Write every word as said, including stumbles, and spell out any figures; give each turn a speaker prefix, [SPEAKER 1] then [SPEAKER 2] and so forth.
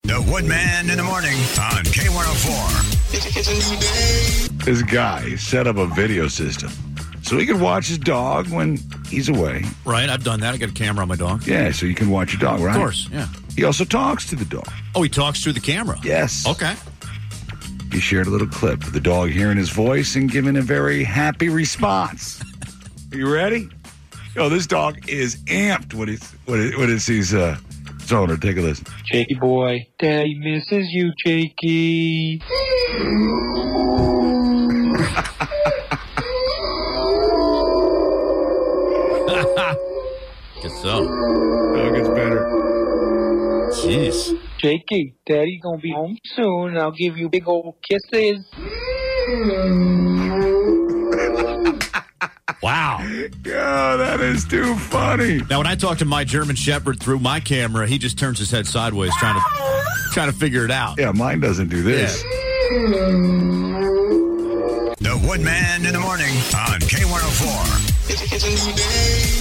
[SPEAKER 1] The Woodman in the morning on K one oh four. It's, it's a new day.
[SPEAKER 2] This guy set up a video system so he can watch his dog when he's away.
[SPEAKER 3] Right, I've done that. I got a camera on my dog.
[SPEAKER 2] Yeah, so you can watch your dog, right?
[SPEAKER 3] Of course, yeah.
[SPEAKER 2] He also talks to the dog.
[SPEAKER 3] Oh, he talks through the camera?
[SPEAKER 2] Yes.
[SPEAKER 3] Okay.
[SPEAKER 2] He shared a little clip of the dog hearing his voice and giving a very happy response. Are you ready? Oh, this dog is amped when, he's, when, it, when it sees uh, its owner. Take a listen.
[SPEAKER 4] Jakey boy, Daddy misses you, Jakey.
[SPEAKER 3] Guess so.
[SPEAKER 2] Dog gets better.
[SPEAKER 3] Jeez.
[SPEAKER 4] Jakey, Daddy gonna be home soon. I'll give you big old kisses.
[SPEAKER 3] Wow.
[SPEAKER 2] Oh, that is too funny.
[SPEAKER 3] Now, when I talk to my German Shepherd through my camera, he just turns his head sideways, trying to trying to figure it out.
[SPEAKER 2] Yeah, mine doesn't do this.
[SPEAKER 3] Yeah.
[SPEAKER 1] The Woodman in the morning on K one oh four. It's, it's a new day.